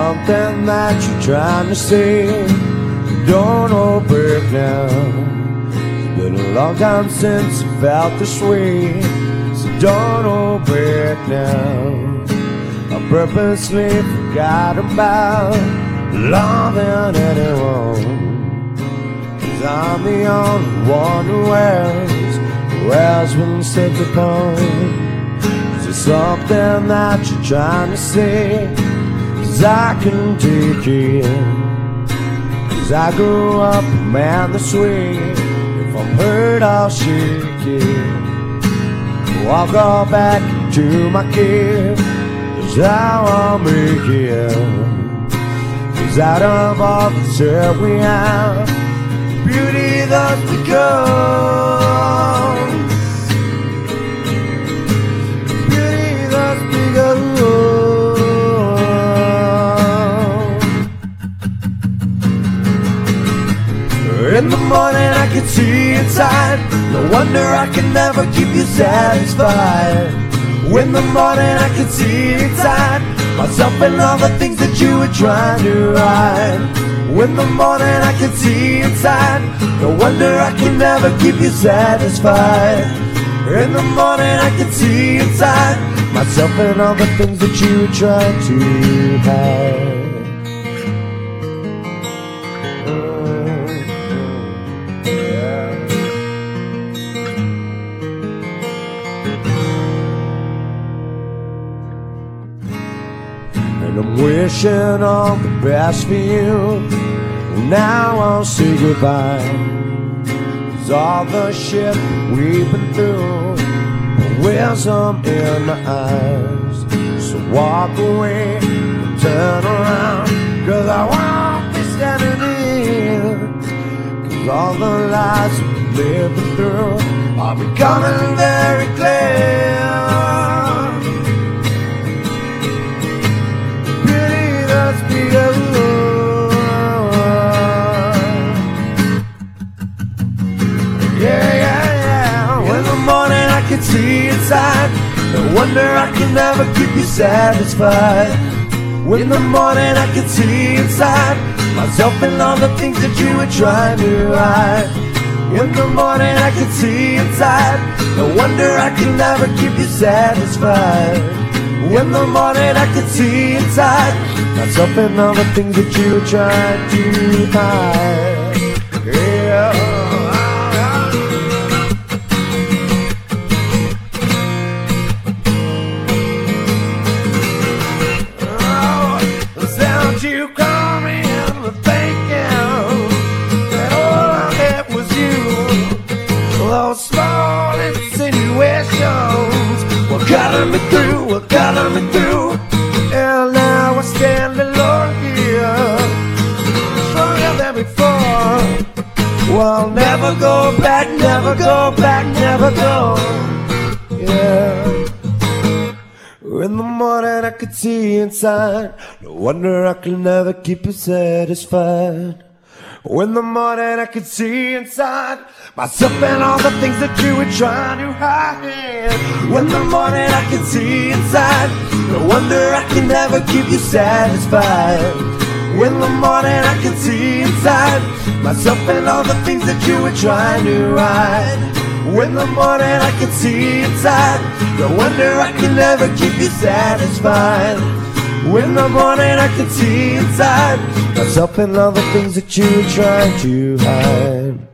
something that you're trying to say. Don't hold back now. It's been a long time since I felt this way. So don't hold back now. I purposely forgot about loving anyone, 'cause I'm the only one who has been set upon. Is there something that you're trying to say? 'Cause I can take it, 'cause I grew up a man this way. If I'm hurt, I'll shake it. I'll go back to my cave. That's how I'll make it. 'Cause out of all the dirt we have, beauty thus becomes. Beauty thus becomes. In the morning I can see inside. No wonder I can never keep you satisfied. In the morning I can see inside myself and all the things that you were trying to hide. In the morning I can see inside. No wonder I can never keep you satisfied. In the morning I can see inside myself and all the things that you were trying to hide. And I'm wishing all the best for you. Now I'll say goodbye. 'Cause all the shit we've been through, wisdom in the eyes. So walk away and turn around, 'cause I won't be standing here. 'Cause all the lies we've lived through are becoming very clear. I can see inside. No wonder I can never keep you satisfied. In the morning I can see inside myself and all the things that you were trying to hide. In the morning I can see inside. No wonder I can never keep you satisfied. In the morning I can see inside myself and all the things that you were trying to hide. Yeah. You come in thinking that all I had was you. Those small insinuations were cutting me through, were cutting me through. And now I stand alone here, stronger than before. Well, never go back, never go back, never go. Yeah. In the morning I could see inside. No wonder I could never keep you satisfied. In the morning I could see inside myself and all the things that you were trying to hide. In the morning I could see inside. No wonder I can never keep you satisfied. In the morning I could see inside myself and all the things that you were trying to hide. In the morning I can see inside. No wonder I can never keep you satisfied. In the morning I can see inside myself and all the things that you were trying to hide.